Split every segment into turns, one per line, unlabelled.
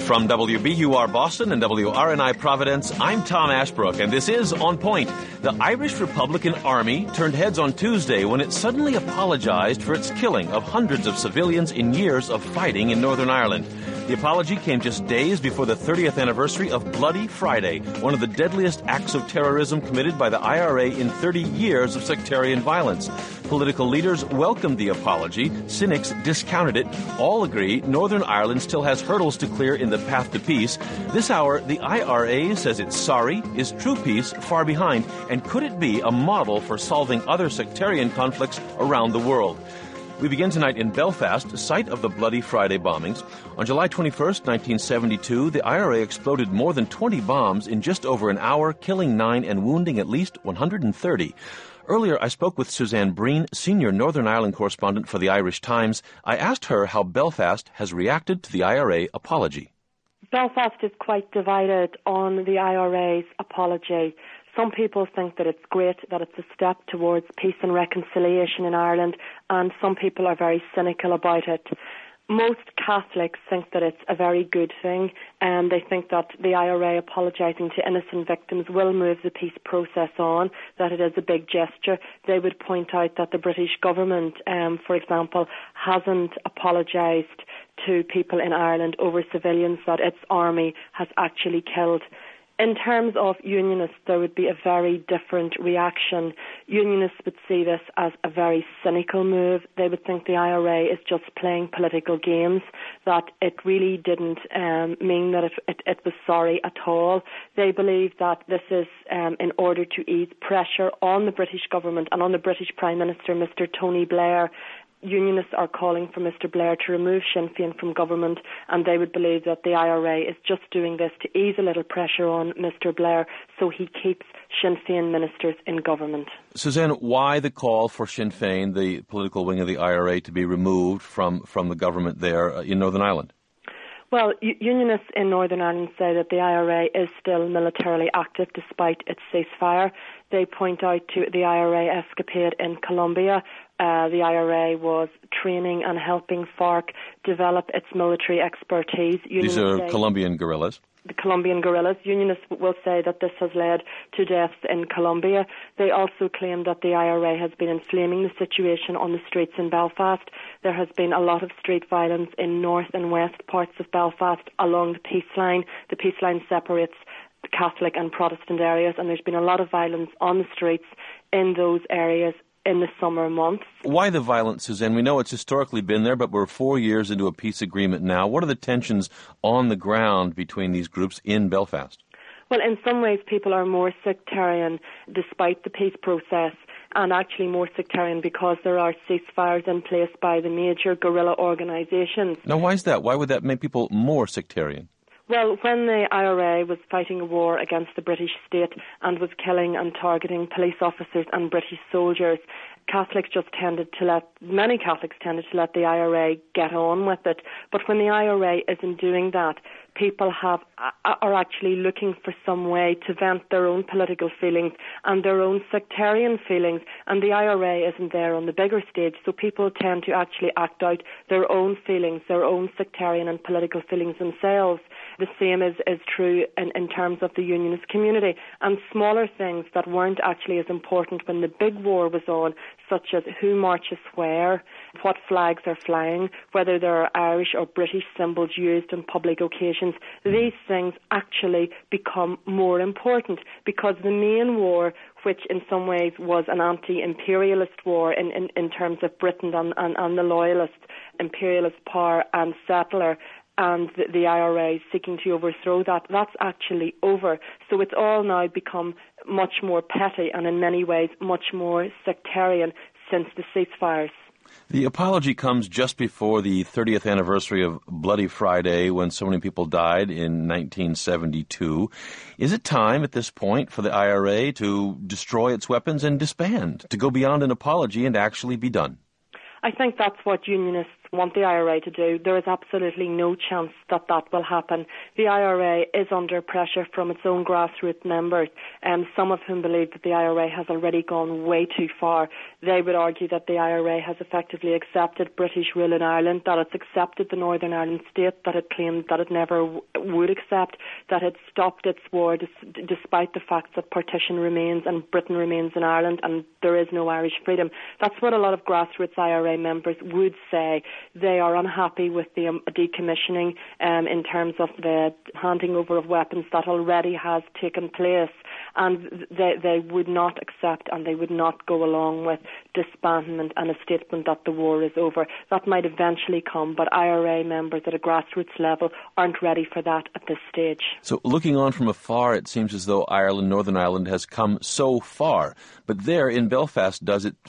From WBUR Boston and WRNI Providence, I'm Tom Ashbrook, and this is On Point. The Irish Republican Army turned heads on Tuesday when it suddenly apologized for its killing of hundreds of civilians in years of fighting in Northern Ireland. The apology came just days before the 30th anniversary of Bloody Friday, one of the deadliest acts of terrorism committed by the IRA in 30 years of sectarian violence. Political leaders welcomed the apology. Cynics discounted it. All agree Northern Ireland still has hurdles to clear in the path to peace. This hour, the IRA says it's sorry. Is true peace far behind? And could it be a model for solving other sectarian conflicts around the world? We begin tonight in Belfast, site of the Bloody Friday bombings. On July 21st, 1972, the IRA exploded more than 20 bombs in just over an hour, killing 9 and wounding at least 130. Earlier, I spoke with Suzanne Breen, senior Northern Ireland correspondent for the Irish Times. I asked her how Belfast has reacted to the IRA apology.
Belfast is quite divided on the IRA's apology. Some people think that it's great, that it's a step towards peace and reconciliation in Ireland, and some people are very cynical about it. Most Catholics think that it's a very good thing, and they think that the IRA apologising to innocent victims will move the peace process on, that it is a big gesture. They would point out that the British government, for example, hasn't apologised to people in Ireland over civilians that its army has actually killed. In terms of Unionists, there would be a very different reaction. Unionists would see this as a very cynical move. They would think the IRA is just playing political games, that it really didn't mean that it was sorry at all. They believe that this is in order to ease pressure on the British government and on the British Prime Minister, Mr. Tony Blair. Unionists are calling for Mr. Blair to remove Sinn Féin from government, and they would believe that the IRA is just doing this to ease a little pressure on Mr. Blair so he keeps Sinn Féin ministers in government.
Suzanne, why the call for Sinn Féin, the political wing of the IRA, to be removed from the government there in Northern Ireland?
Well, Unionists in Northern Ireland say that the IRA is still militarily active despite its ceasefire. They point out to the IRA escapade in Colombia. The IRA was training and helping FARC develop its military expertise.
These are Colombian guerrillas.
The Colombian guerrillas. Unionists will say that this has led to deaths in Colombia. They also claim that the IRA has been inflaming the situation on the streets in Belfast. There has been a lot of street violence in north and west parts of Belfast along the peace line. The peace line separates Catholic and Protestant areas, and there's been a lot of violence on the streets in those areas in the summer months.
Why the violence, Suzanne? We know it's historically been there, but we're 4 years into a peace agreement now. What are the tensions on the ground between these groups in Belfast?
Well, in some ways, people are more sectarian despite the peace process, and actually more sectarian because there are ceasefires in place by the major guerrilla organisations.
Now, why is that? Why would that make people more sectarian?
Well, when the IRA was fighting a war against the British state and was killing and targeting police officers and British soldiers, many Catholics tended to let the IRA get on with it. But when the IRA isn't doing that, people are actually looking for some way to vent their own political feelings and their own sectarian feelings, and the IRA isn't there on the bigger stage, so people tend to actually act out their own feelings, their own sectarian and political feelings themselves. The same is true in terms of the Unionist community, and smaller things that weren't actually as important when the big war was on, such as who marches where, what flags are flying, whether there are Irish or British symbols used on public occasions. These things actually become more important because the main war, which in some ways was an anti-imperialist war in terms of Britain and the loyalist, imperialist power and settler, and the IRA seeking to overthrow that, that's actually over. So it's all now become much more petty and in many ways much more sectarian since the ceasefires.
The apology comes just before the 30th anniversary of Bloody Friday, when so many people died in 1972. Is it time at this point for the IRA to destroy its weapons and disband, to go beyond an apology and actually be done?
I think that's what Unionists want the IRA to do. There is absolutely no chance that that will happen. The IRA is under pressure from its own grassroots members, some of whom believe that the IRA has already gone way too far. They would argue that the IRA has effectively accepted British rule in Ireland, that it's accepted the Northern Ireland state that it claimed that it never would accept, that it stopped its war despite the fact that partition remains and Britain remains in Ireland and there is no Irish freedom. That's what a lot of grassroots IRA members would say. They are unhappy with the decommissioning in terms of the handing over of weapons that already has taken place, and they would not accept and they would not go along with disbandment and a statement that the war is over. That might eventually come, but IRA members at a grassroots level aren't ready for that at this stage.
So looking on from afar, it seems as though Northern Ireland has come so far. But there in Belfast, does it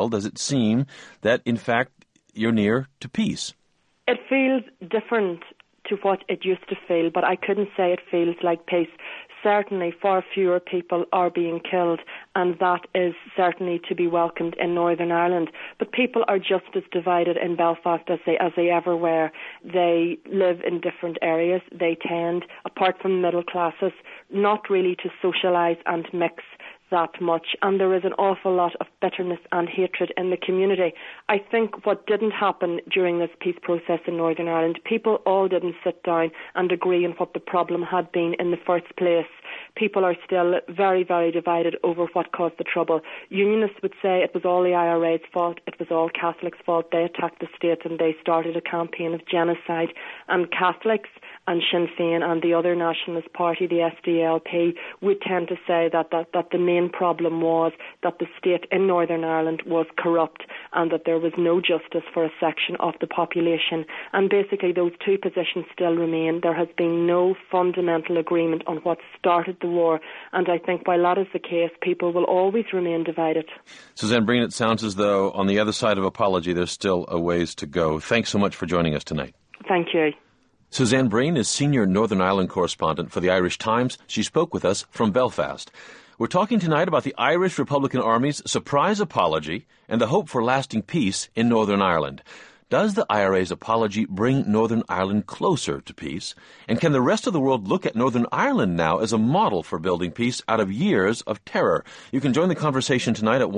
seem that in fact you're near to peace?
It feels different to what it used to feel, but I couldn't say it feels like peace. Certainly far fewer people are being killed, and that is certainly to be welcomed in Northern Ireland. But people are just as divided in Belfast as they ever were. They live in different areas. They tend, apart from middle classes, not really to socialise and mix that much, and there is an awful lot of bitterness and hatred in the community. I think what didn't happen during this peace process in Northern Ireland, people all didn't sit down and agree on what the problem had been in the first place. People are still very, very divided over what caused the trouble. Unionists would say it was all the IRA's fault, it was all Catholics' fault, they attacked the state and they started a campaign of genocide, and Catholics and Sinn Féin and the other nationalist party, the SDLP, would tend to say that the main problem was that the state in Northern Ireland was corrupt and that there was no justice for a section of the population. And basically those two positions still remain. There has been no fundamental agreement on what started the war, and I think while that is the case, people will always remain divided.
Suzanne Breen, it sounds as though on the other side of apology there's still a ways to go. Thanks so much for joining us tonight.
Thank you.
Suzanne Breen is Senior Northern Ireland Correspondent for the Irish Times. She spoke with us from Belfast. We're talking tonight about the Irish Republican Army's surprise apology and the hope for lasting peace in Northern Ireland. Does the IRA's apology bring Northern Ireland closer to peace? And can the rest of the world look at Northern Ireland now as a model for building peace out of years of terror? You can join the conversation tonight at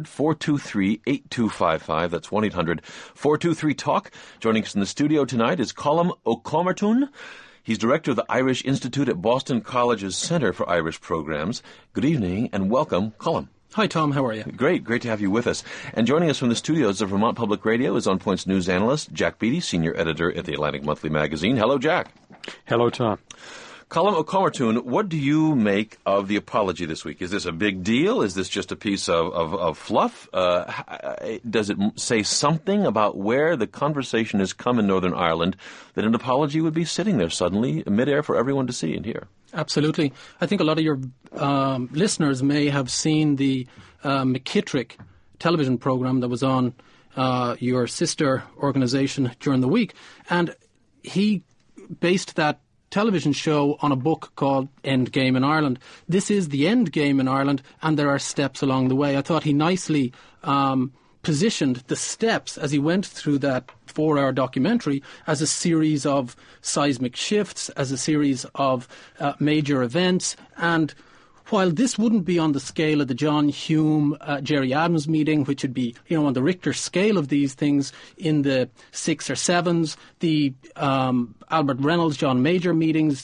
1-800-423-8255. That's 1-800-423-TALK. Joining us in the studio tonight is Colm Ó Comhairtún. He's director of the Irish Institute at Boston College's Center for Irish Programs. Good evening and welcome, Colm.
Hi, Tom. How are you?
Great to have you with us. And joining us from the studios of Vermont Public Radio is On Point's news analyst, Jack Beattie, senior editor at the Atlantic Monthly magazine. Hello, Jack.
Hello, Tom.
Colm Ó Comhairtún, what do you make of the apology this week? Is this a big deal? Is this just a piece of fluff? Does it say something about where the conversation has come in Northern Ireland that an apology would be sitting there suddenly midair for everyone to see and hear?
Absolutely. I think a lot of your listeners may have seen the McKittrick television program that was on your sister organization during the week, and he based that television show on a book called End Game in Ireland. This is the end game in Ireland, and there are steps along the way. I thought he nicely positioned the steps as he went through that 4-hour documentary as a series of seismic shifts, as a series of major events. And while this wouldn't be on the scale of the John Hume, Gerry Adams meeting, which would be, on the Richter scale of these things in the 6 or 7s, the Albert Reynolds, John Major meetings,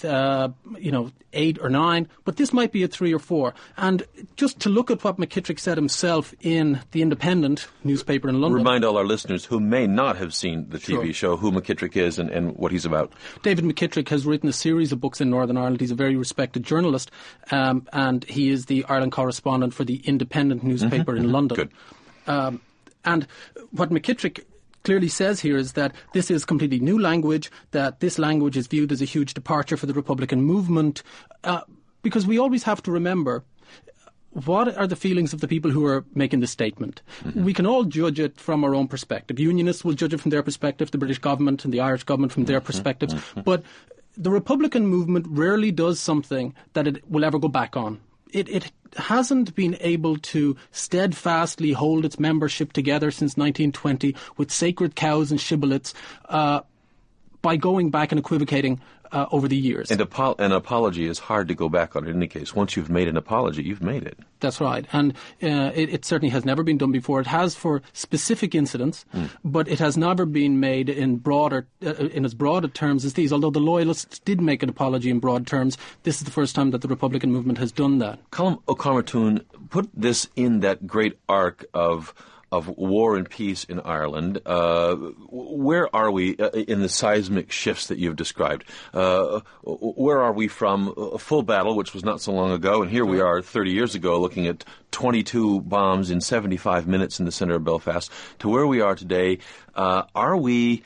8 or 9, but this might be a 3 or 4. And just to look at what McKittrick said himself in The Independent newspaper in London.
Remind all our listeners who may not have seen the TV show who McKittrick is and what he's about.
David McKittrick has written a series of books in Northern Ireland. He's a very respected journalist, and he is the Ireland correspondent for The Independent newspaper in London.
Good.
And what McKittrick clearly says here is that this is completely new language, that this language is viewed as a huge departure for the Republican movement, because we always have to remember what are the feelings of the people who are making the statement. Mm-hmm. We can all judge it from our own perspective. Unionists will judge it from their perspective, the British government and the Irish government from their perspectives, but the Republican movement rarely does something that it will ever go back on. It hasn't been able to steadfastly hold its membership together since 1920 with sacred cows and shibboleths by going back and equivocating over the years.
And an apology is hard to go back on in any case. Once you've made an apology, you've made it.
That's right. And it certainly has never been done before. It has for specific incidents, but it has never been made in as broad terms as these. Although the Loyalists did make an apology in broad terms, this is the first time that the Republican movement has done that.
Colm O'Carmartoon, put this in that great arc of war and peace in Ireland. Where are we in the seismic shifts that you've described? Where are we from a full battle, which was not so long ago, and here we are 30 years ago looking at 22 bombs in 75 minutes in the centre of Belfast, to where we are today? Are we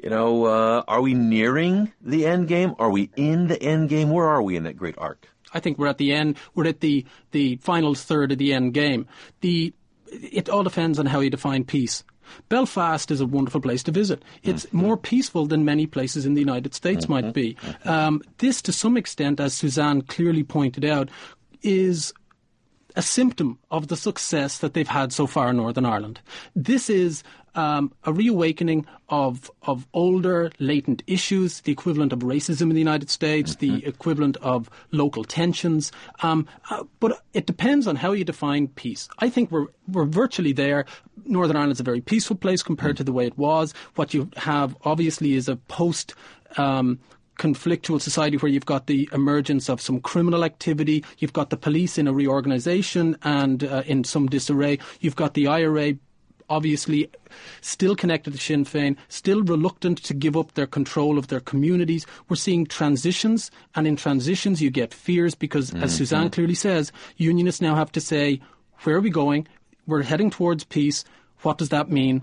nearing the end game? Are we in the end game? Where are we in that great arc?
I think we're at the end. We're at the final third of the end game. It all depends on how you define peace. Belfast is a wonderful place to visit. It's more peaceful than many places in the United States might be. This, to some extent, as Suzanne clearly pointed out, is a symptom of the success that they've had so far in Northern Ireland. This is a reawakening of older, latent issues, the equivalent of racism in the United States, the equivalent of local tensions. But it depends on how you define peace. I think we're virtually there. Northern Ireland's a very peaceful place compared to the way it was. What you have, obviously, is a post conflictual society where you've got the emergence of some criminal activity, you've got the police in a reorganisation and in some disarray, you've got the IRA obviously still connected to Sinn Féin, still reluctant to give up their control of their communities. We're seeing transitions, and in transitions you get fears because, as Suzanne clearly says, unionists now have to say, where are we going? We're heading towards peace. What does that mean?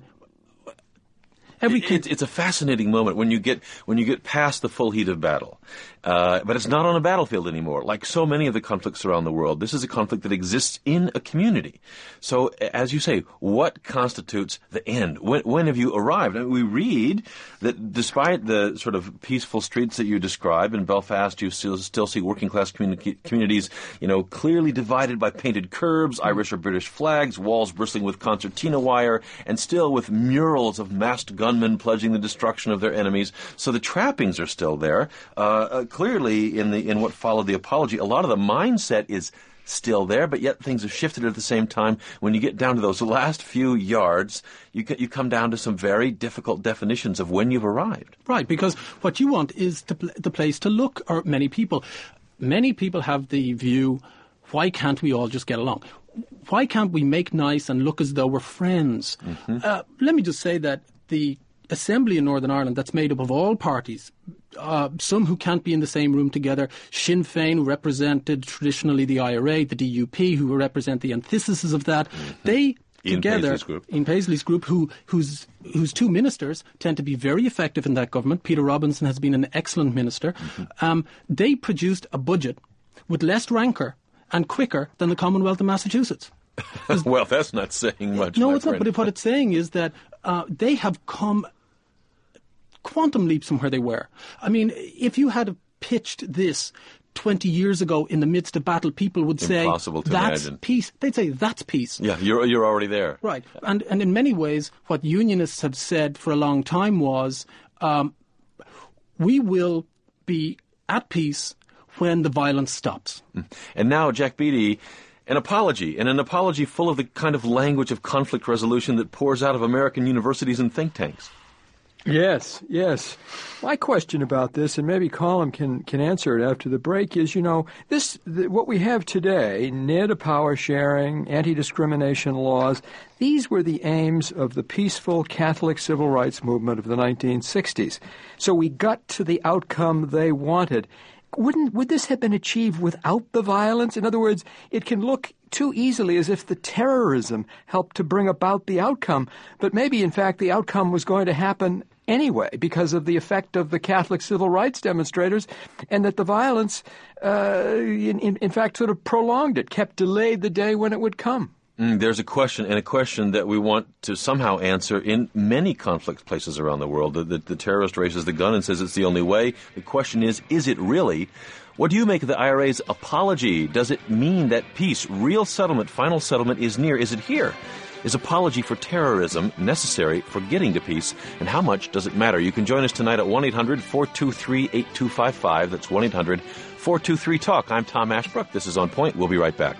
It's a fascinating moment when you get past the full heat of battle, but it's not on a battlefield anymore. Like so many of the conflicts around the world, this is a conflict that exists in a community. So, as you say, what constitutes the end? When have you arrived? I mean, we read that despite the sort of peaceful streets that you describe in Belfast, you still see working class communities, clearly divided by painted curbs, Irish or British flags, walls bristling with concertina wire, and still with murals of masked gunmen pledging the destruction of their enemies. So the trappings are still there. Clearly, in what followed the apology, a lot of the mindset is still there, but yet things have shifted at the same time. When you get down to those last few yards, you come down to some very difficult definitions of when you've arrived.
Right, because what you want is the place to look, or many people have the view, why can't we all just get along? Why can't we make nice and look as though we're friends? Let me just say that the Assembly in Northern Ireland that's made up of all parties, some who can't be in the same room together, Sinn Féin, who represented traditionally the IRA, the DUP, who represent the antithesis of that, they together, Ian Paisley's group, whose two ministers tend to be very effective in that government. Peter Robinson has been an excellent minister. They produced a budget with less rancour and quicker than the Commonwealth of Massachusetts.
Well, that's not saying much.
No, it's not. But what it's saying is that they have come quantum leaps from where they were. I mean, if you had pitched this 20 years ago in the midst of battle, people would say, that's imagine. Peace. They'd say, that's peace.
Yeah, you're already there.
Right. And in many ways, what unionists have said for a long time was, we will be at peace when the violence stops.
And now, Jack Beattie, an apology full of the kind of language of conflict resolution that pours out of American universities and think tanks.
Yes. My question about this, and maybe Colm can answer it after the break, is, what we have today, NID, power sharing, anti-discrimination laws, these were the aims of the peaceful Catholic civil rights movement of the 1960s. So we got to the outcome they wanted. Would this have been achieved without the violence? In other words, it can look too easily as if the terrorism helped to bring about the outcome, but maybe, in fact, the outcome was going to happen anyway because of the effect of the Catholic civil rights demonstrators, and that the violence, in fact, sort of prolonged it, delayed the day when it would come.
There's a question that we want to somehow answer in many conflict places around the world. The terrorist raises the gun and says it's the only way. The question is it really? What do you make of the IRA's apology? Does it mean that peace, real settlement, final settlement is near? Is it here? Is apology for terrorism necessary for getting to peace? And how much does it matter? You can join us tonight at 1-800-423-8255. That's 1-800-423-TALK. I'm Tom Ashbrook. This is On Point. We'll be right back.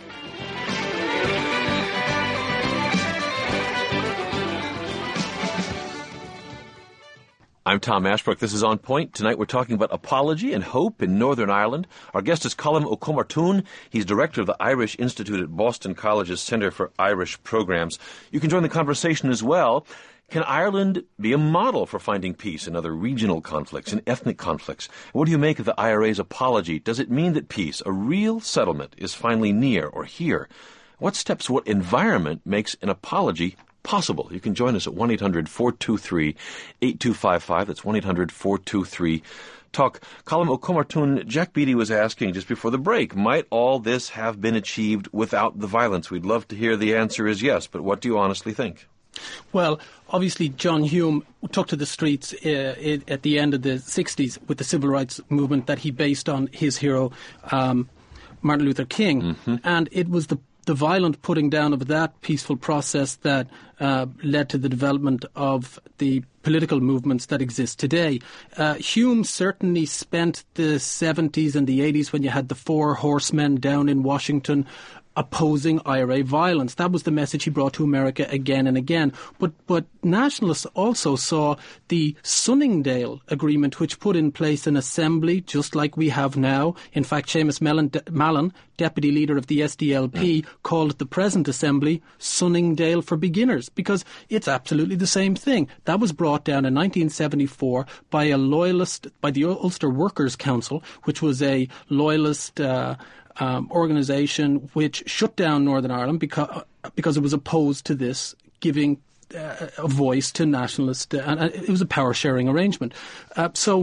I'm Tom Ashbrook. This is On Point. Tonight we're talking about apology and hope in Northern Ireland. Our guest is Colm Ó Comhairtún. He's director of the Irish Institute at Boston College's Center for Irish Programs. You can join the conversation as well. Can Ireland be a model for finding peace in other regional conflicts and ethnic conflicts? What do you make of the IRA's apology? Does it mean that peace, a real settlement, is finally near or here? What steps, what environment makes an apology possible? You can join us at 1-800-423-8255. That's 1-800-423-TALK. Colm Ó Comhairtún, Jack Beattie was asking just before the break, might all this have been achieved without the violence? We'd love to hear the answer is yes, but what do you honestly think?
Well, obviously John Hume took to the streets at the end of the 60s with the civil rights movement that he based on his hero, Martin Luther King. Mm-hmm. And it was the violent putting down of that peaceful process that led to the development of the political movements that exist today. Hume certainly spent the 70s and the 80s when you had the Four Horsemen down in Washington opposing IRA violence. That was the message he brought to America again and again. But nationalists also saw the Sunningdale Agreement, which put in place an assembly just like we have now. In fact, Seamus Mallon, deputy leader of the SDLP, called the present assembly Sunningdale for Beginners, because it's absolutely the same thing. That was brought down in 1974 by a loyalist, by the Ulster Workers' Council, which was a loyalist organisation which shut down Northern Ireland because it was opposed to this, giving a voice to nationalists, and it was a power-sharing arrangement. So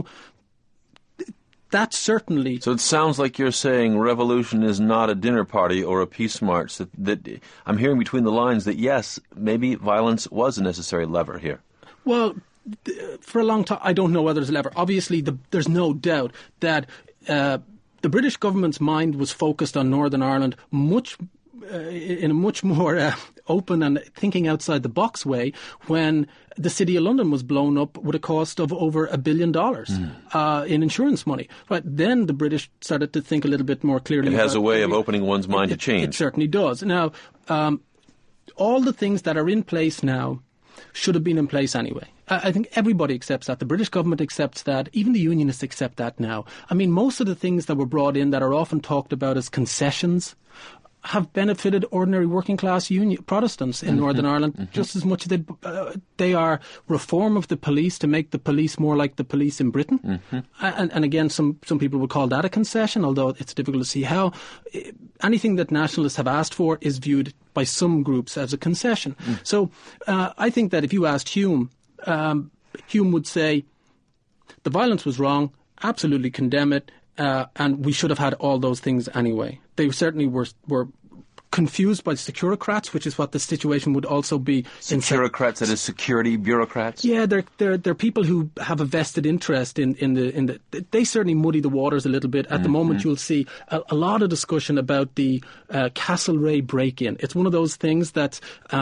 it sounds like you're saying revolution is not a dinner party or a peace march. That I'm hearing between the lines that, yes, maybe violence was a necessary lever here. Well, for a long time, I don't know whether there's a lever. Obviously, there's no doubt that the British government's mind was focused on Northern Ireland in a much more open and thinking outside the box way when the City of London was blown up with a cost of over $1 billion in insurance money. But then the British started to think a little bit more clearly. It
has a way of opening one's mind to change.
It certainly does. Now, all the things that are in place now should have been in place anyway. I think everybody accepts that. The British government accepts that. Even the unionists accept that now. I mean, most of the things that were brought in that are often talked about as concessions have benefited ordinary working-class Protestants in Northern Ireland just as much as they are reform of the police to make the police more like the police in Britain. And again, some people would call that a concession, although it's difficult to see how. Anything that nationalists have asked for is viewed by some groups as a concession. So I think that if you asked Hume, Hume would say the violence was wrong, absolutely condemn it, and we should have had all those things anyway. They certainly were confused by securocrats, which is what the situation would also be.
Securocrats, that is security bureaucrats?
Yeah, they're people who have a vested interest in the. They certainly muddy the waters a little bit. At the moment, you'll see a lot of discussion about the Castlereagh break-in. It's one of those things that.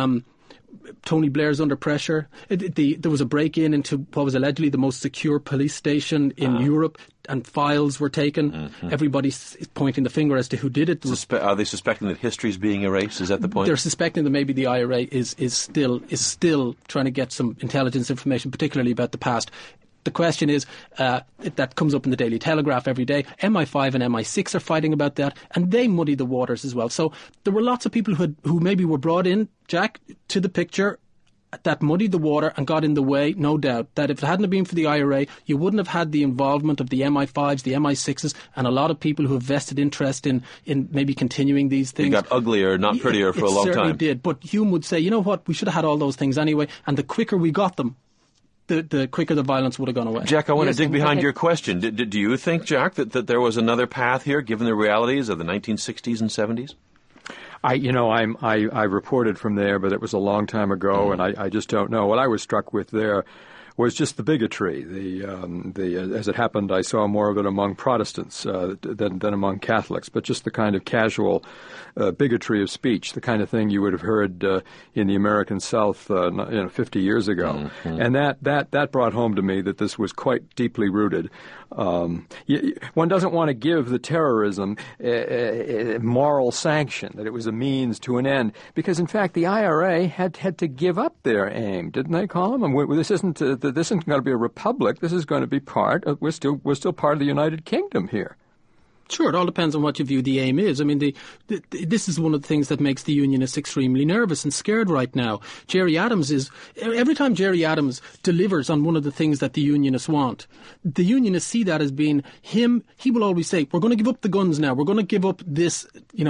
Tony Blair's under pressure. There was a break-in into what was allegedly the most secure police station in Europe, and files were taken. Everybody's pointing the finger as to who did it.
Are they suspecting that history is being erased? Is that the point?
They're suspecting that maybe the IRA is still trying to get some intelligence information, particularly about the past. The question is, that comes up in the Daily Telegraph every day, MI5 and MI6 are fighting about that, and they muddy the waters as well. So there were lots of people who maybe were brought in, Jack, to the picture that muddied the water and got in the way, no doubt, that if it hadn't been for the IRA, you wouldn't have had the involvement of the MI5s, the MI6s, and a lot of people who have vested interest in maybe continuing these things.
It got uglier, not prettier for a long time. It
certainly did. But Hume would say, you know what, we should have had all those things anyway, and the quicker we got them, the quicker the violence would have gone away.
Jack, I want to dig behind your question. Do you think, Jack, that there was another path here, given the realities of the 1960s and 70s?
I reported from there, but it was a long time ago, and I just don't know. What I was struck with there was just the bigotry. As it happened, I saw more of it among Protestants than among Catholics, but just the kind of casual bigotry of speech, the kind of thing you would have heard in the American South 50 years ago. Mm-hmm. And that brought home to me that this was quite deeply rooted. One doesn't want to give the terrorism a moral sanction, that it was a means to an end, because in fact the IRA had to give up their aim, didn't they, Colin? This isn't going to be a republic. This is going to be we're still part of the United Kingdom here.
Sure, it all depends on what you view the aim is. I mean, this is one of the things that makes the Unionists extremely nervous and scared right now. Every time Gerry Adams delivers on one of the things that the Unionists want, the Unionists see that as being him. He will always say, we're going to give up the guns now. We're going to give up this,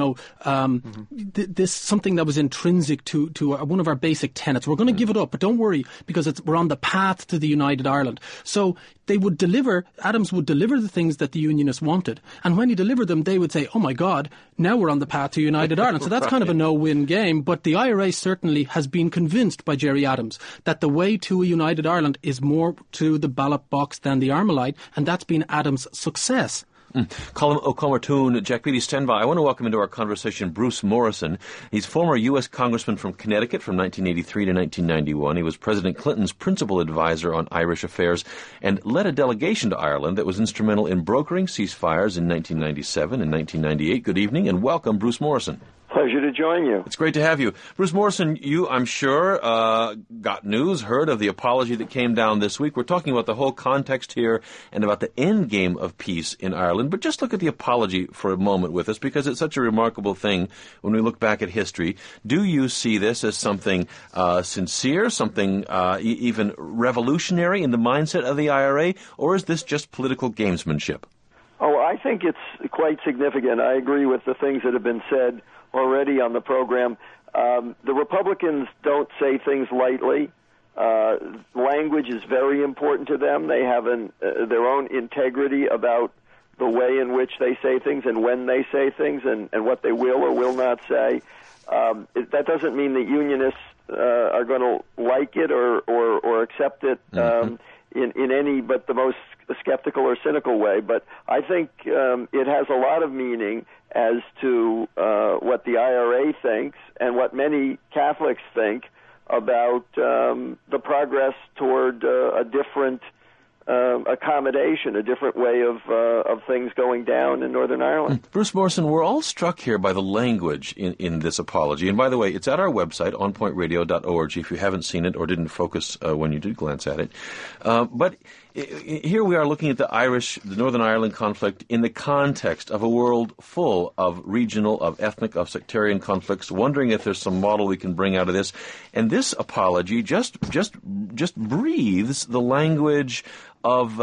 this something that was intrinsic to one of our basic tenets. We're going to give it up, but don't worry, because we're on the path to the United Ireland. So Adams would deliver the things that the Unionists wanted. And when he delivered them, they would say, oh my God, now we're on the path to United Ireland. So that's kind of a no-win game. But the IRA certainly has been convinced by Gerry Adams that the way to a United Ireland is more to the ballot box than the Armalite. And that's been Adams' success.
Colm O'Comertoon, Jack Beattie, stand by. I want to welcome into our conversation Bruce Morrison. He's former U.S. Congressman from Connecticut from 1983 to 1991. He was President Clinton's principal advisor on Irish affairs and led a delegation to Ireland that was instrumental in brokering ceasefires in 1997 and 1998. Good evening and welcome, Bruce Morrison.
Pleasure to join you.
It's great to have you. Bruce Morrison, you, I'm sure, got news, heard of the apology that came down this week. We're talking about the whole context here and about the end game of peace in Ireland. But just look at the apology for a moment with us, because it's such a remarkable thing when we look back at history. Do you see this as something sincere, something even revolutionary in the mindset of the IRA, or is this just political gamesmanship?
Oh, I think it's quite significant. I agree with the things that have been said already on the program. The Republicans don't say things lightly. Language is very important to them. They have their own integrity about the way in which they say things and when they say things and what they will or will not say. That doesn't mean that Unionists are going to like it or accept it in any but the most skeptical or cynical way. But I think it has a lot of meaning as to what the IRA thinks and what many Catholics think about the progress toward a different accommodation, a different way of things going down in Northern Ireland.
Bruce Morrison, we're all struck here by the language in this apology. And by the way, it's at our website, onpointradio.org, if you haven't seen it or didn't focus when you did glance at it. But here we are looking at the Northern Ireland conflict in the context of a world full of regional, of ethnic, of sectarian conflicts, wondering if there's some model we can bring out of this. And this apology just breathes the language of,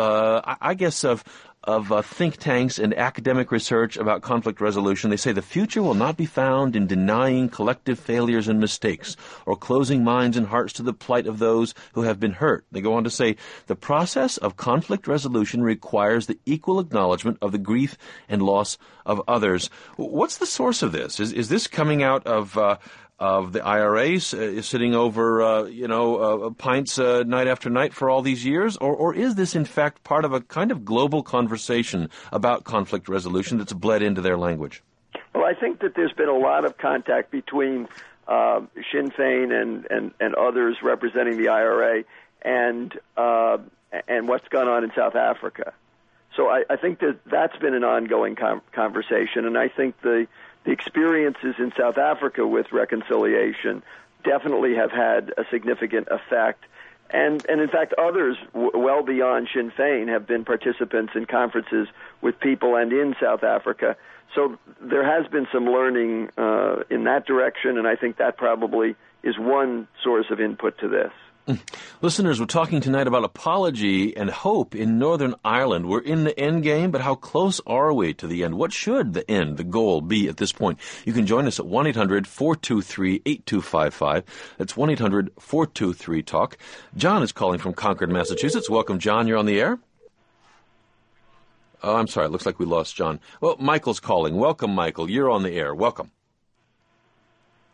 of think tanks and academic research about conflict resolution. They say the future will not be found in denying collective failures and mistakes or closing minds and hearts to the plight of those who have been hurt. They go on to say the process of conflict resolution requires the equal acknowledgement of the grief and loss of others. What's the source of this? Is this coming out of the IRA sitting over, pints night after night for all these years? Or is this, in fact, part of a kind of global conversation about conflict resolution that's bled into their language?
Well, I think that there's been a lot of contact between Sinn Féin and others representing the IRA and what's gone on in South Africa. So I think that's been an ongoing conversation, and I think the experiences in South Africa with reconciliation definitely have had a significant effect. And in fact, others well beyond Sinn Féin have been participants in conferences with people and in South Africa. So there has been some learning in that direction, and I think that probably is one source of input to this.
Listeners, we're talking tonight about apology and hope in Northern Ireland. We're in the end game, but how close are we to the end? What should the end, the goal, be at this point? You can join us at 1-800-423-8255. That's 1-800-423-TALK. John is calling from Concord, Massachusetts. Welcome, John. You're on the air. Oh, I'm sorry. It looks like we lost John. Well, Michael's calling. Welcome, Michael. You're on the air. Welcome.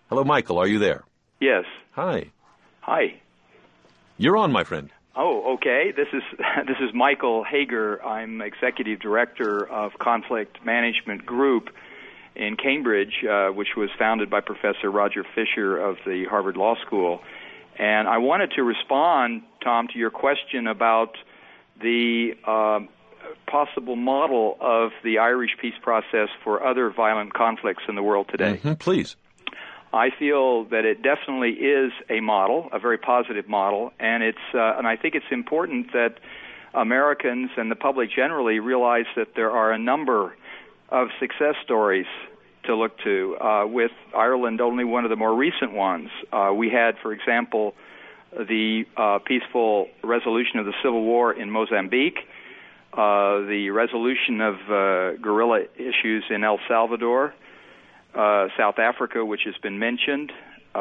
Hello, Michael. Are you there?
Yes.
Hi.
Hi.
You're on, my friend.
Oh, okay. This is Michael Hager. I'm Executive Director of Conflict Management Group in Cambridge, which was founded by Professor Roger Fisher of the Harvard Law School. And I wanted to respond, Tom, to your question about the possible model of the Irish peace process for other violent conflicts in the world today.
Please.
I feel that it definitely is a model, a very positive model, and and I think it's important that Americans and the public generally realize that there are a number of success stories to look to, with Ireland only one of the more recent ones. We had, for example, the peaceful resolution of the civil war in Mozambique, the resolution of guerrilla issues in El Salvador, South Africa, which has been mentioned,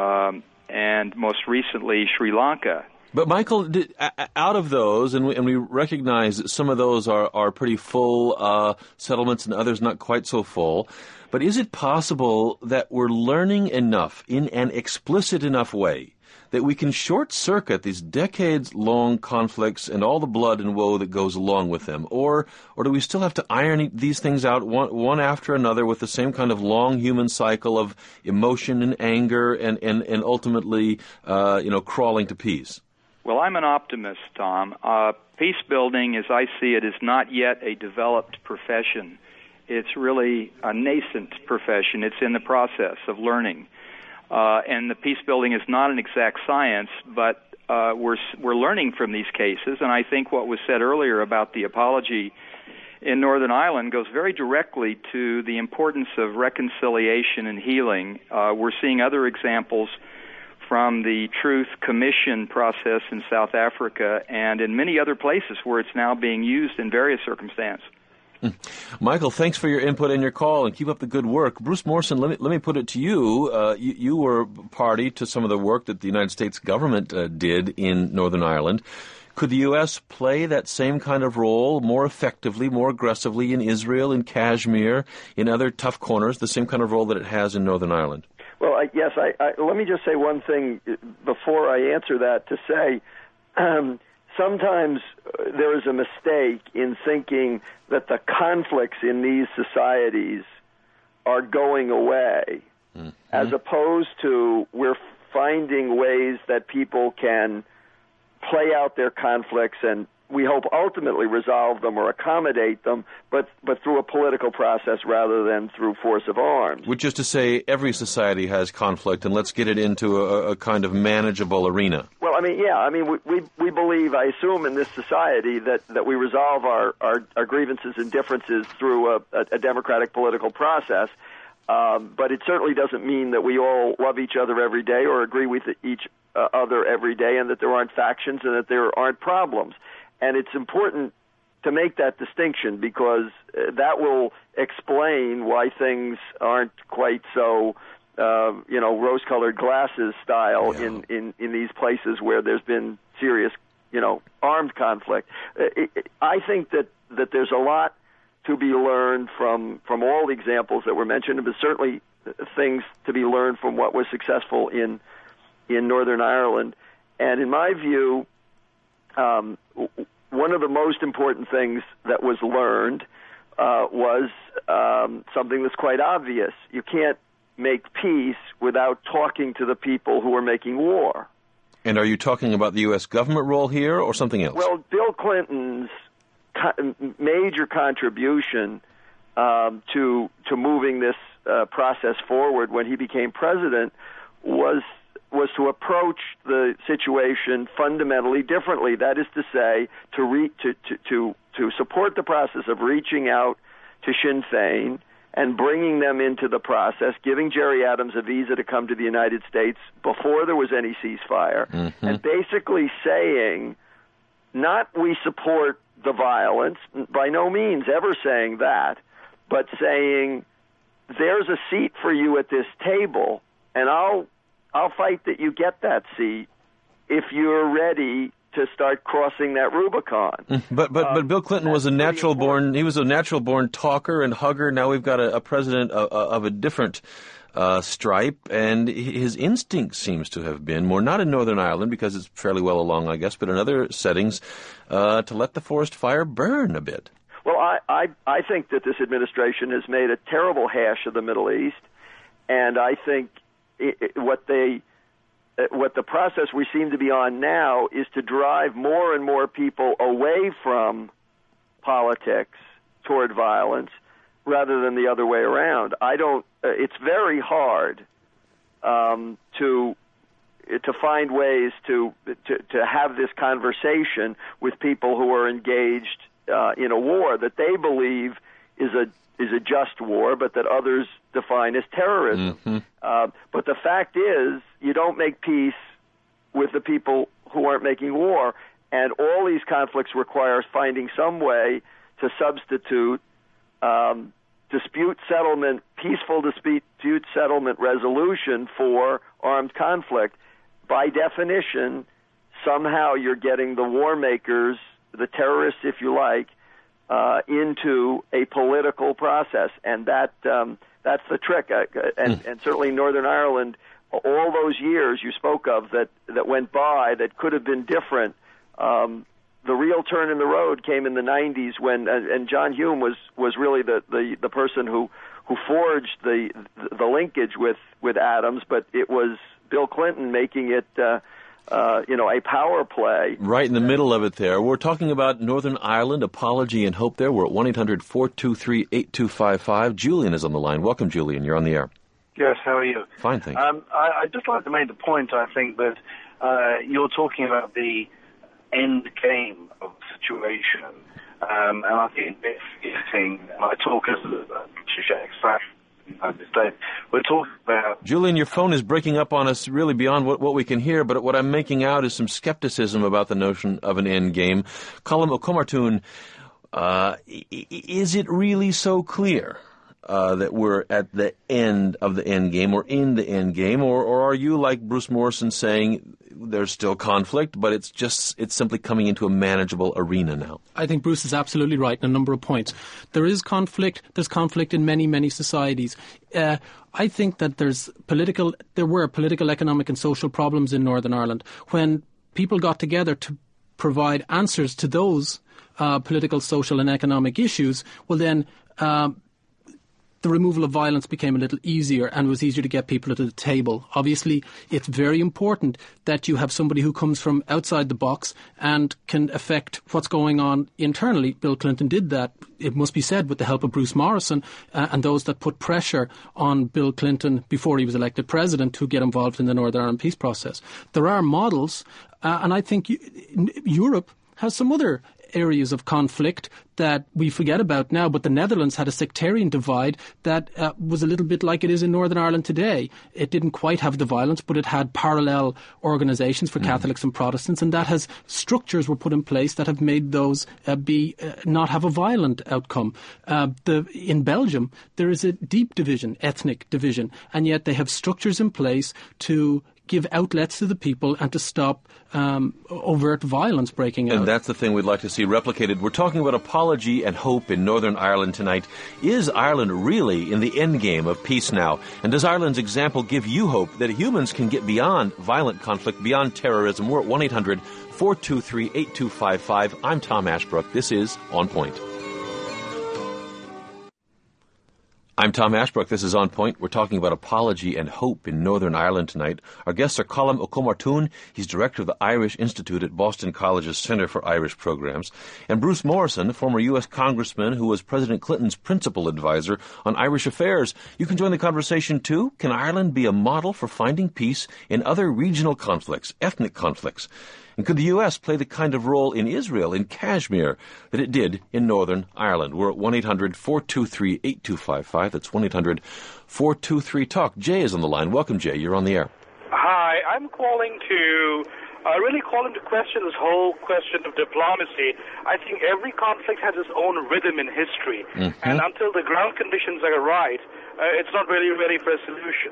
and most recently Sri Lanka.
But Michael, out of those, and we recognize that some of those are pretty full settlements and others not quite so full, but is it possible that we're learning enough in an explicit enough way that we can short-circuit these decades-long conflicts and all the blood and woe that goes along with them? Or do we still have to iron these things out one after another with the same kind of long human cycle of emotion and anger and ultimately, crawling to peace?
Well, I'm an optimist, Tom. Peace building, as I see it, is not yet a developed profession. It's really a nascent profession. It's in the process of learning. And the peace building is not an exact science, but we're learning from these cases. And I think what was said earlier about the apology in Northern Ireland goes very directly to the importance of reconciliation and healing. We're seeing other examples from the Truth Commission process in South Africa and in many other places where it's now being used in various circumstances.
Michael, thanks for your input and your call, and keep up the good work. Bruce Morrison, let me put it to you. You were party to some of the work that the United States government did in Northern Ireland. Could the U.S. play that same kind of role more effectively, more aggressively in Israel, in Kashmir, in other tough corners, the same kind of role that it has in Northern Ireland?
Well, yes. Let me just say one thing before I answer that, to say sometimes there is a mistake in thinking that the conflicts in these societies are going away, as opposed to we're finding ways that people can play out their conflicts and we hope ultimately resolve them or accommodate them, but through a political process rather than through force of arms.
Which is to say every society has conflict, and let's get it into a kind of manageable arena.
Well, we believe, I assume, in this society that we resolve our grievances and differences through a democratic political process, but it certainly doesn't mean that we all love each other every day or agree with each other every day and that there aren't factions and that there aren't problems. And it's important to make that distinction because that will explain why things aren't quite so, rose-colored glasses style in these places where there's been serious, armed conflict. I think that there's a lot to be learned from all the examples that were mentioned, but certainly things to be learned from what was successful in Northern Ireland. And in my view, one of the most important things that was learned was something that's quite obvious. You can't make peace without talking to the people who are making war.
And are you talking about the U.S. government role here or something else?
Well, Bill Clinton's major contribution to moving this process forward when he became president was to approach the situation fundamentally differently. That is to say, to support the process of reaching out to Sinn Féin and bringing them into the process, giving Jerry Adams a visa to come to the United States before there was any ceasefire, and basically saying, not we support the violence, by no means ever saying that, but saying there's a seat for you at this table, and I'll fight that you get that seat if you're ready to start crossing that Rubicon.
But Bill Clinton was a natural-born. He was a natural-born talker and hugger. Now we've got a president of a different stripe, and his instinct seems to have been more, not in Northern Ireland because it's fairly well along, I guess, but in other settings, to let the forest fire burn a bit.
Well, I think that this administration has made a terrible hash of the Middle East, and I think what the process we seem to be on now is to drive more and more people away from politics toward violence rather than the other way around. It's very hard to find ways to have this conversation with people who are engaged in a war that they believe is a just war, but that others define as terrorism. Mm-hmm. But the fact is, you don't make peace with the people who aren't making war, and all these conflicts require finding some way to substitute peaceful dispute settlement resolution for armed conflict. By definition, somehow you're getting the war makers, the terrorists, if you like, into a political process, and that's the trick. And certainly Northern Ireland, all those years you spoke of that went by that could have been different. The real turn in the road came in the 90s when, and John Hume was really the person who forged the linkage with Adams, but it was Bill Clinton making it a power play.
Right in the middle of it there. We're talking about Northern Ireland, apology and hope there. We're at 1-800-423-8255. Julian is on the line. Welcome, Julian. You're on the air.
Yes, how are you?
Fine, thanks.
I'd just like to make the point, I think, that you're talking about the end game of the situation. And I think I talk as a British expat in the United States. We're talking about...
Julian, your phone is breaking up on us really beyond what we can hear, but what I'm making out is some skepticism about the notion of an end game. Colm Ó Comhairtún, is it really so clear that we're at the end of the end game or in the end game, or are you like Bruce Morrison saying there's still conflict, but it's simply coming into a manageable arena now?
I think Bruce is absolutely right in a number of points. There is conflict. There's conflict in many, many societies. I think that there were political, economic and social problems in Northern Ireland. When people got together to provide answers to those political, social and economic issues, well then the removal of violence became a little easier and it was easier to get people to the table. Obviously, it's very important that you have somebody who comes from outside the box and can affect what's going on internally. Bill Clinton did that, it must be said, with the help of Bruce Morrison and those that put pressure on Bill Clinton before he was elected president to get involved in the Northern Ireland peace process. There are models, and I think Europe has some other areas of conflict that we forget about now, but the Netherlands had a sectarian divide that was a little bit like it is in Northern Ireland today. It didn't quite have the violence, but it had parallel organisations for Catholics and Protestants, and that has structures were put in place that have made those not have a violent outcome. In Belgium, there is a deep division, ethnic division, and yet they have structures in place to give outlets to the people and to stop overt violence breaking out.
And that's the thing we'd like to see replicated. We're talking about apology and hope in Northern Ireland tonight. Is Ireland really in the end game of peace now? And does Ireland's example give you hope that humans can get beyond violent conflict, beyond terrorism? We're at 1-800-423-8255. I'm Tom Ashbrook. This is On Point. I'm Tom Ashbrook. This is On Point. We're talking about apology and hope in Northern Ireland tonight. Our guests are Colm Ó Comhairtún. He's director of the Irish Institute at Boston College's Center for Irish Programs. And Bruce Morrison, former U.S. congressman who was President Clinton's principal advisor on Irish affairs. You can join the conversation, too. Can Ireland be a model for finding peace in other regional conflicts, ethnic conflicts? And could the U.S. play the kind of role in Israel, in Kashmir, that it did in Northern Ireland? We're at 1-800-423-8255. That's 1-800-423-TALK. Jay is on the line. Welcome, Jay. You're on the air.
Hi. I'm calling to question this whole question of diplomacy. I think every conflict has its own rhythm in history. Mm-hmm. And until the ground conditions are right, it's not really ready for a solution.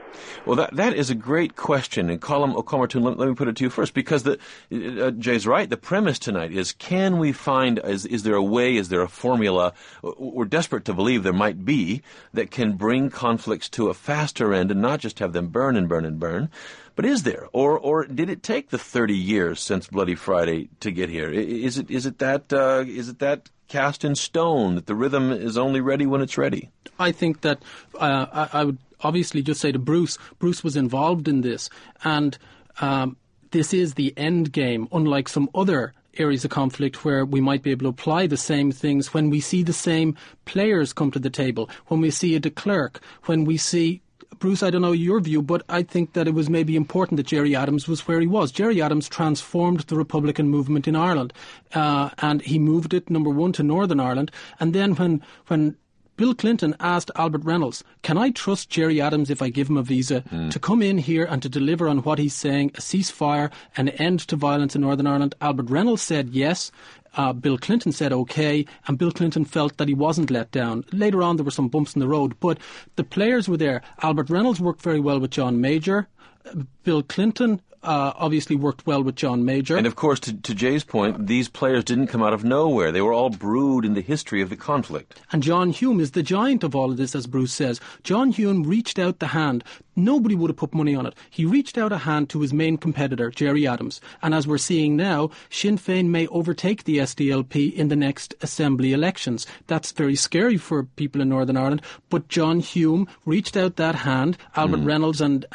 Well, that is a great question, and Colm O'Comerton, let me put it to you first, because Jay's right. The premise tonight is: can we find? Is there a way? Is there a formula? We're desperate to believe there might be that can bring conflicts to a faster end, and not just have them burn and burn and burn. But is there, or did it take the 30 years since Bloody Friday to get here? Is it that cast in stone that the rhythm is only ready when it's ready?
I think that I would obviously just say to Bruce was involved in this, and this is the end game, unlike some other areas of conflict where we might be able to apply the same things when we see the same players come to the table, when we see a de Klerk, when we see... Bruce, I don't know your view, but I think that it was maybe important that Gerry Adams was where he was. Gerry Adams transformed the Republican movement in Ireland, and he moved it, number one, to Northern Ireland. And then when Bill Clinton asked Albert Reynolds, can I trust Gerry Adams if I give him a visa to come in here and to deliver on what he's saying, a ceasefire, an end to violence in Northern Ireland? Albert Reynolds said yes. Bill Clinton said okay, and Bill Clinton felt that he wasn't let down. Later on, there were some bumps in the road, but the players were there. Albert Reynolds worked very well with John Major. Bill Clinton obviously worked well with John Major.
And of course, to Jay's point, these players didn't come out of nowhere. They were all brewed in the history of the conflict.
And John Hume is the giant of all of this, as Bruce says. John Hume reached out the hand. Nobody would have put money on it. He reached out a hand to his main competitor, Gerry Adams. And as we're seeing now, Sinn Féin may overtake the SDLP in the next Assembly elections. That's very scary for people in Northern Ireland. But John Hume reached out that hand. Albert Reynolds and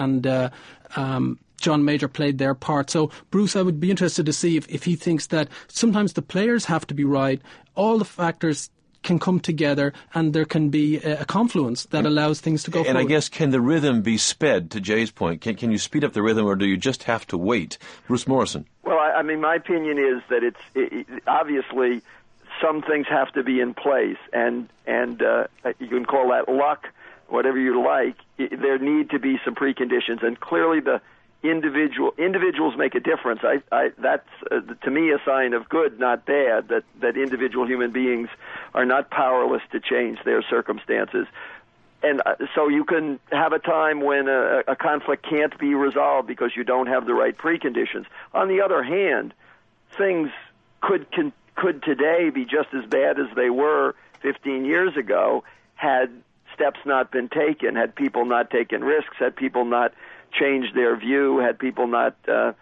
John Major played their part. So, Bruce, I would be interested to see if he thinks that sometimes the players have to be right, all the factors can come together, and there can be a confluence that allows things to go forward.
And I guess, can the rhythm be sped, to Jay's point? Can you speed up the rhythm, or do you just have to wait? Bruce Morrison.
Well, I mean, my opinion is that it's obviously some things have to be in place, and you can call that luck, whatever you like. There need to be some preconditions, and clearly the individuals make a difference. That's to me a sign of good, not bad. That individual human beings are not powerless to change their circumstances, and so you can have a time when a conflict can't be resolved because you don't have the right preconditions. On the other hand, things could today be just as bad as they were 15 years ago had steps not been taken, had people not taken risks, had people not changed their view, had people not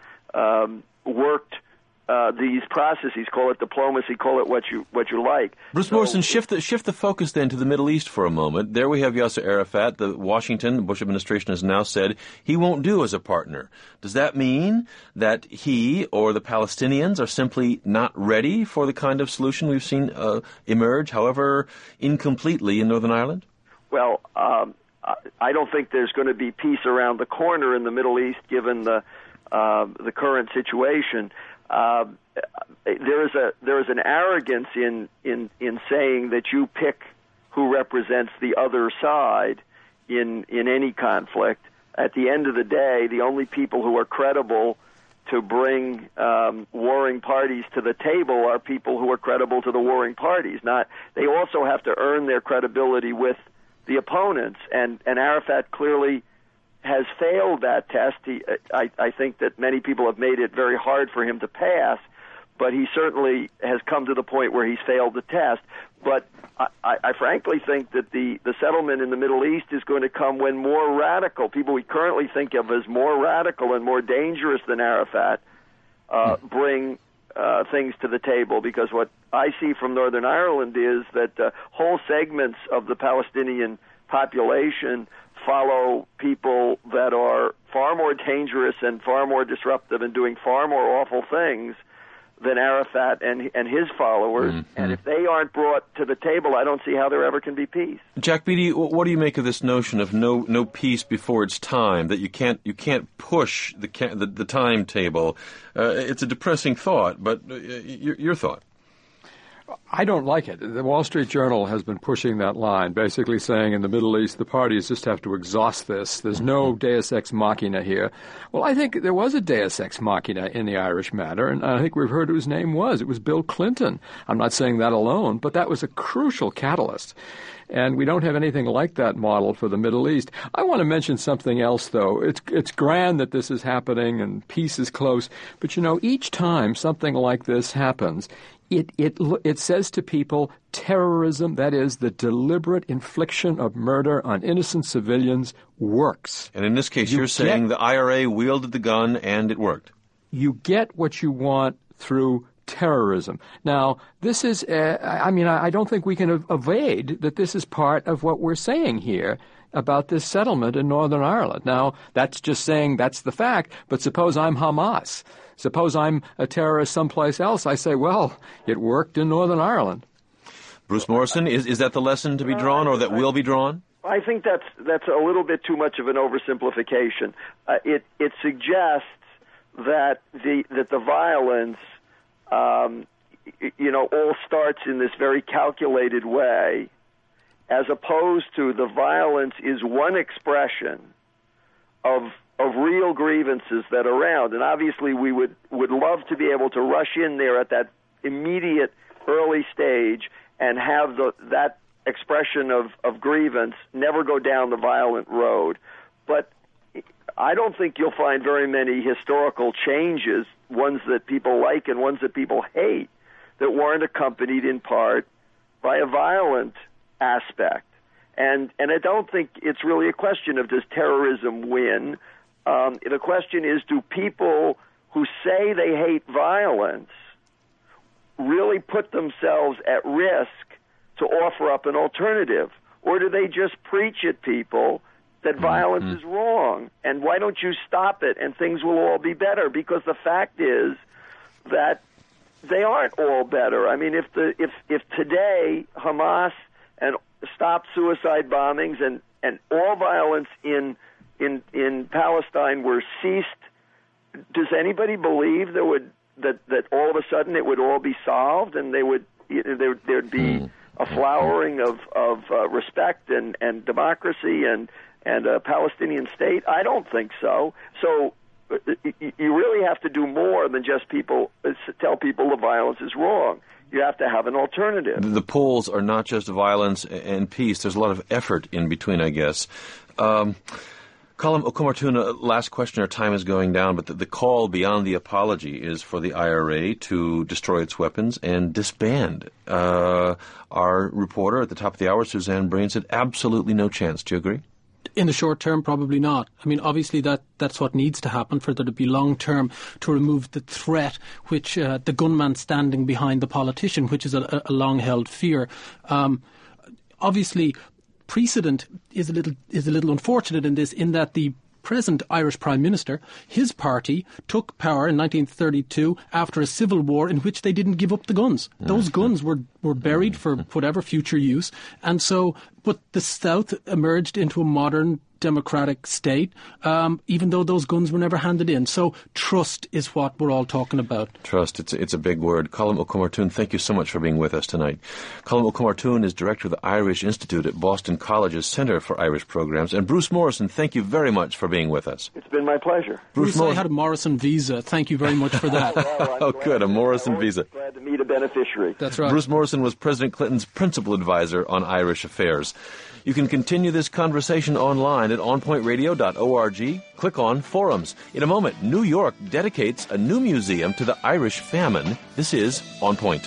worked these processes. Call it diplomacy, call it what you like.
Bruce Morrison, shift the focus then to the Middle East for a moment. There we have Yasser Arafat. The Bush administration has now said he won't do as a partner. Does that mean that he or the Palestinians are simply not ready for the kind of solution we've seen emerge, however incompletely, in Northern Ireland? Well,
I don't think there's going to be peace around the corner in the Middle East, given the current situation. There is an arrogance in saying that you pick who represents the other side in any conflict. At the end of the day, the only people who are credible to bring warring parties to the table are people who are credible to the warring parties. They also have to earn their credibility with the opponents, and Arafat clearly has failed that test. I think that many people have made it very hard for him to pass, but he certainly has come to the point where he's failed the test. But I frankly think that the settlement in the Middle East is going to come when more radical people we currently think of as more radical and more dangerous than Arafat bring things to the table, because what I see from Northern Ireland is that whole segments of the Palestinian population follow people that are far more dangerous and far more disruptive and doing far more awful things than Arafat and his followers. Mm-hmm. And if they aren't brought to the table, I don't see how there ever can be peace.
Jack Beattie, what do you make of this notion of no peace before it's time, that you can't push the timetable? It's a depressing thought, but your thought.
I don't like it. The Wall Street Journal has been pushing that line, basically saying in the Middle East the parties just have to exhaust this. There's no deus ex machina here. Well, I think there was a deus ex machina in the Irish matter, and I think we've heard whose name was. It was Bill Clinton. I'm not saying that alone, but that was a crucial catalyst. And we don't have anything like that model for the Middle East. I want to mention something else, though. It's grand that this is happening and peace is close, but each time something like this happens, it says to people, terrorism, that is, the deliberate infliction of murder on innocent civilians, works.
And in this case, you're saying the IRA wielded the gun and it worked. You
get what you want through terrorism. Now, this is, I don't think we can evade that this is part of what we're saying here about this settlement in Northern Ireland. Now, that's just saying that's the fact, but suppose I'm Hamas. Suppose I'm a terrorist someplace else. I say, well, it worked in Northern Ireland.
Bruce Morrison, is that the lesson to be drawn or that will be drawn?
I think that's a little bit too much of an oversimplification. It suggests that the violence, all starts in this very calculated way, as opposed to the violence is one expression of real grievances that are around. And obviously we would love to be able to rush in there at that immediate early stage and have that expression of grievance never go down the violent road. But I don't think you'll find very many historical changes, ones that people like and ones that people hate, that weren't accompanied in part by a violent aspect. And I don't think it's really a question of does terrorism win. The question is, do people who say they hate violence really put themselves at risk to offer up an alternative? Or do they just preach at people that violence is wrong, and why don't you stop it and things will all be better? Because the fact is that they aren't all better. I mean, if today Hamas and stopped suicide bombings and all violence in Palestine were ceased, does anybody believe that all of a sudden it would all be solved and there'd be a flowering of respect and democracy and a Palestinian state? I don't think so. So you really have to do more than just tell people the violence is wrong. You have to have an alternative.
The poles are not just violence and peace. There's a lot of effort in between, I guess. Colm O'Comartún, last question. Our time is going down, but the call beyond the apology is for the IRA to destroy its weapons and disband. Our reporter at the top of the hour, Suzanne Breen, said absolutely no chance. Do you agree?
In the short term, probably not. I mean, obviously that's what needs to happen for there to be long term, to remove the threat which the gunman standing behind the politician, which is a long-held fear. Obviously, precedent is a little unfortunate in this, in that the present Irish Prime Minister, his party took power in 1932 after a civil war in which they didn't give up the guns. Those guns were buried for whatever future use. And so, but the South emerged into a modern democratic state, even though those guns were never handed in. So trust is what we're all talking about.
Trust, it's a big word. Colm O'Comartún, thank you so much for being with us tonight. Colm O'Comartún is director of the Irish Institute at Boston College's Center for Irish Programs. And Bruce Morrison, thank you very much for being with us.
It's been my pleasure.
Bruce, I had a Morrison visa. Thank you very much for that.
Oh, good, a Morrison visa.
Glad to meet a beneficiary.
That's right.
Bruce Morrison was President Clinton's principal advisor on Irish affairs. You can continue this conversation online at onpointradio.org. Click on Forums. In a moment, New York dedicates a new museum to the Irish famine. This is On Point.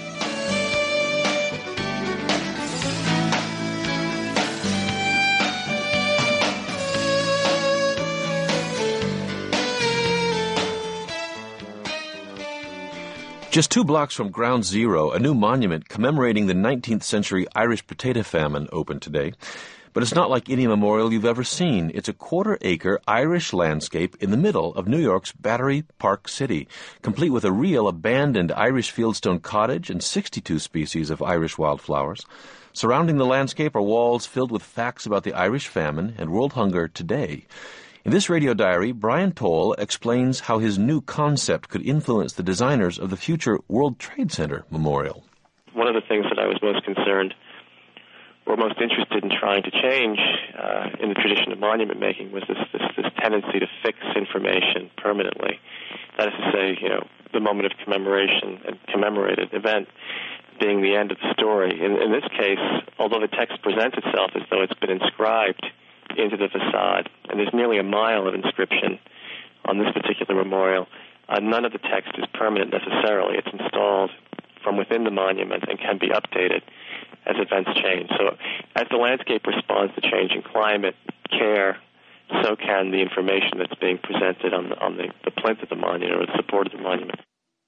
Just 2 blocks from Ground Zero, a new monument commemorating the 19th century Irish potato famine opened today. But it's not like any memorial you've ever seen. It's a 1/4-acre Irish landscape in the middle of New York's Battery Park City, complete with a real abandoned Irish fieldstone cottage and 62 species of Irish wildflowers. Surrounding the landscape are walls filled with facts about the Irish famine and world hunger today. In this radio diary, Brian Toll explains how his new concept could influence the designers of the future World Trade Center memorial.
one of the things that I was most concerned or most interested in trying to change in the tradition of monument making was this tendency to fix information permanently. That is to say, the moment of commemoration and commemorated event being the end of the story. In this case, although the text presents itself as though it's been inscribed into the facade, and there's nearly a mile of inscription on this particular memorial, none of the text is permanent necessarily. It's installed from within the monument and can be updated as events change. So as the landscape responds to changing climate, care, so can the information that's being presented on the plinth of the monument or the support of the monument.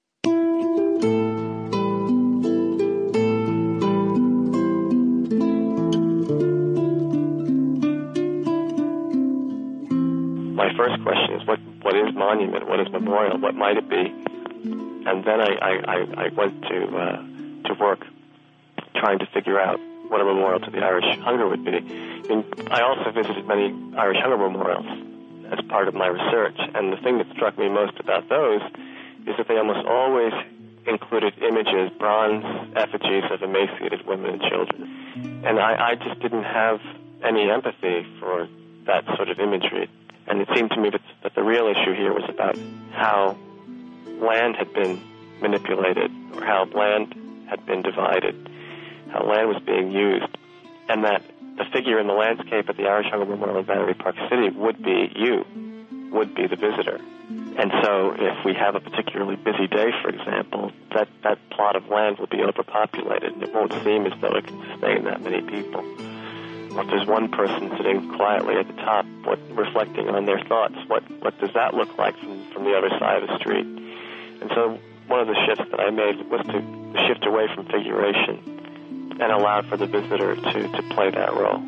My first question is, what is monument? What is memorial? What might it be? And then I went to work trying to figure out what a memorial to the Irish hunger would be. I also visited many Irish hunger memorials as part of my research, and the thing that struck me most about those is that they almost always included images, bronze effigies of emaciated women and children. And I just didn't have any empathy for that sort of imagery. And it seemed to me that the real issue here was about how land had been manipulated, or how land had been divided, how land was being used, and that the figure in the landscape at the Irish Hunger Memorial in Battery Park City would be the visitor. And so if we have a particularly busy day, for example, that plot of land will be overpopulated, and it won't seem as though it can sustain that many people. Or if there's one person sitting quietly at the top, reflecting on their thoughts, what does that look like from the other side of the street? And so one of the shifts that I made was to shift away from figuration and allow for the visitor to play that role.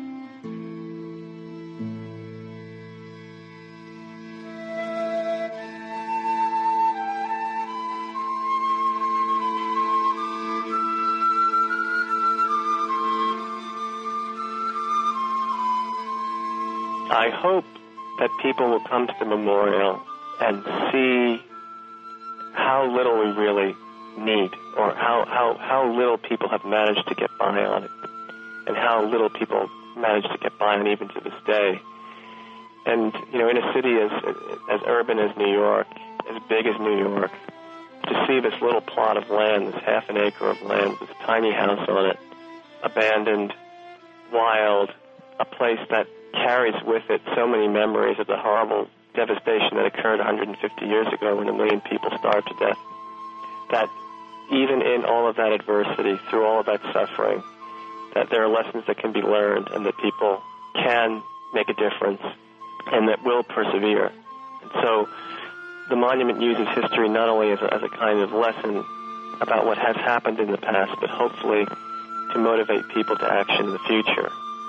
I hope that people will come to the memorial and see how little we really need, or how little people have managed to get by on it, and how little people manage to get by on even to this day. And, in a city as urban as New York, as big as New York, to see this little plot of land, this half an acre of land with a tiny house on it, abandoned, wild, a place that carries with it so many memories of the horrible devastation that occurred 150 years ago when 1 million people starved to death, that even in all of that adversity, through all of that suffering, that there are lessons that can be learned and that people can make a difference and that will persevere. And so the monument uses history not only as a kind of lesson about what has happened in the past, but hopefully to motivate people to action in the future.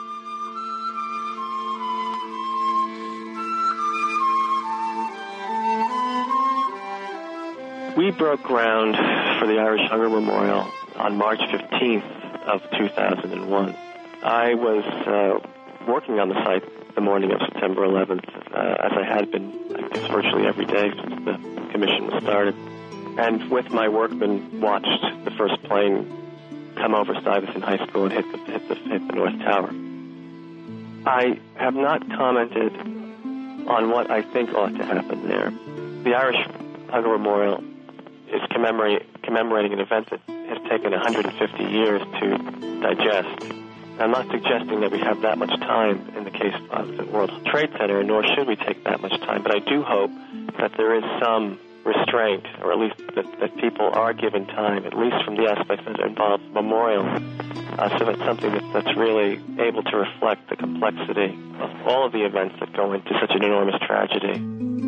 We broke ground for the Irish Hunger Memorial on March 15th of 2001. I was working on the site the morning of September 11th, as I had been, I guess, virtually every day since the commission was started. And with my workmen, watched the first plane come over Stuyvesant High School and hit the North Tower. I have not commented on what I think ought to happen there. The Irish Hunger Memorial is commemorating an event that has taken 150 years to digest. I'm not suggesting that we have that much time in the case of the World Trade Center, nor should we take that much time, but I do hope that there is some restraint, or at least that people are given time, at least from the aspects that involve memorials, so that something that's really able to reflect the complexity of all of the events that go into such an enormous tragedy.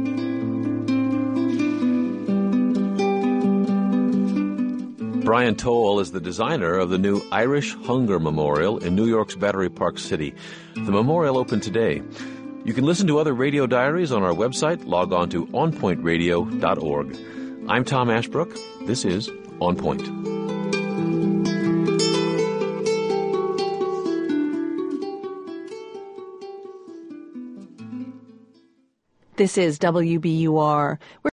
Brian Toll is the designer of the new Irish Hunger Memorial in New York's Battery Park City. The memorial opened today. You can listen to other radio diaries on our website. Log on to onpointradio.org. I'm Tom Ashbrook. This is On Point.
This is WBUR.